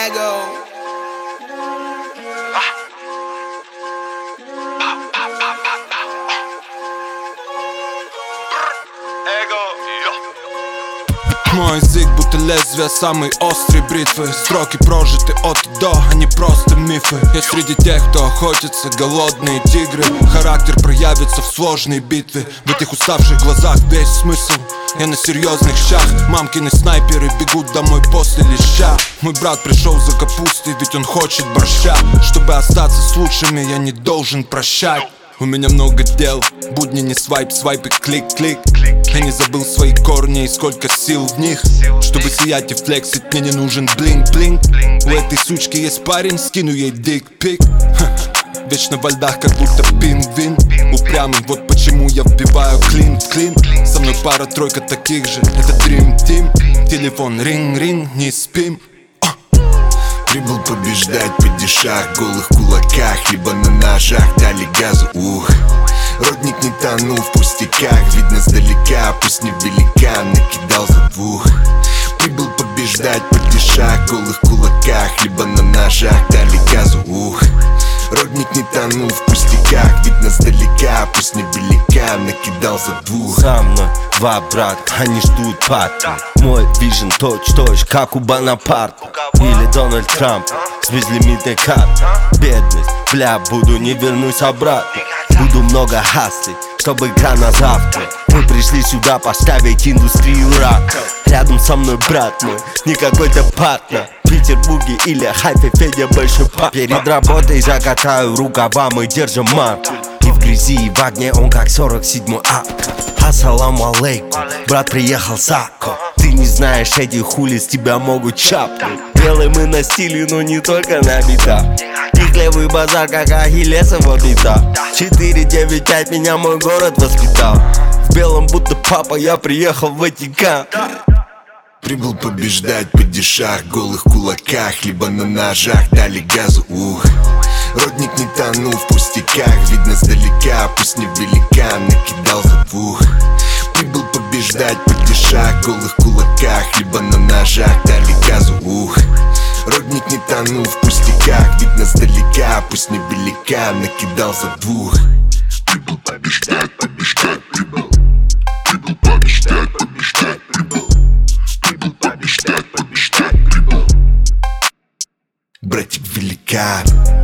Ego. Мой язык будто лезвие самой острой бритвы. Строки прожиты от и до, а не просто мифы. Я среди тех, кто охотится, голодные тигры. Характер проявится в сложной битве. В этих уставших глазах весь смысл. Я на серьезных щах. Мамкины снайперы бегут домой после леща. Мой брат пришел за капустой, ведь он хочет борща. Чтобы остаться с лучшими, я не должен прощать. У меня много дел, будни не свайп, свайп и клик-клик. Я не забыл свои корни и сколько сил в них. Чтобы сиять и флексить, мне не нужен блинк-блинк. У этой сучки есть парень, скину ей дик-пик. Вечно во льдах, как будто пингвин. Упрямый, вот почему я вбиваю клин в клин. Со мной пара-тройка таких же, это Dream Team. Телефон ринг-ринг, не спим. Прибыл побеждать, падишах, голых кулаках, либо на ножах, дали газу, Родник не тонул в пустяках, видно сдалека, пусть не велика, накидал за двух. Прибыл побеждать, падишах, голых кулаках, либо на ножах, дали газу, Родник не тонул в пустяках, видно сдалека, пусть не велика, накидал за двух. За мной два брата, они ждут пати. Мой вижен точь-точь, как у Бонапарта или Дональд Трамп с безлимитной карты. Бедность, бля, буду, не вернусь обратно. Буду много хаслить, чтобы игра на завтра. Мы пришли сюда поставить индустрию рака. Рядом со мной брат мой, не какой-то партнер. В Петербурге или Хайфе Федя большой пап. Перед работой закатаю рукава, мы держим марку. И в грязи, и в огне он как 47-й акт. Ассаламу алейкум, брат приехал с Акко. Ты не знаешь, этих улиц тебя могут чапнуть. Белые мы на стиле, но не только на битах. Их левый базар, как Ахиллесова пята. 495 меня мой город воспитал. В белом будто папа, я приехал в Ватикан. Прибыл побеждать, падишах, голых кулаках, либо на ножах, дали газу, Родник не тонул в пустяках, видно сдалека, пусть не велика, накидал за двух. Прибыл побеждать, падишах, голых кулаках, либо на ножах, дали газу, Родник не тонул в пустяках, видно сдалека, пусть не велика, накидал за двух. Прибыл побеждать, побеждать, прибыл. Прибыл побеждать, побеждать, прибыл. Прибыл побеждать, побеждать, прибыл. Братик великан.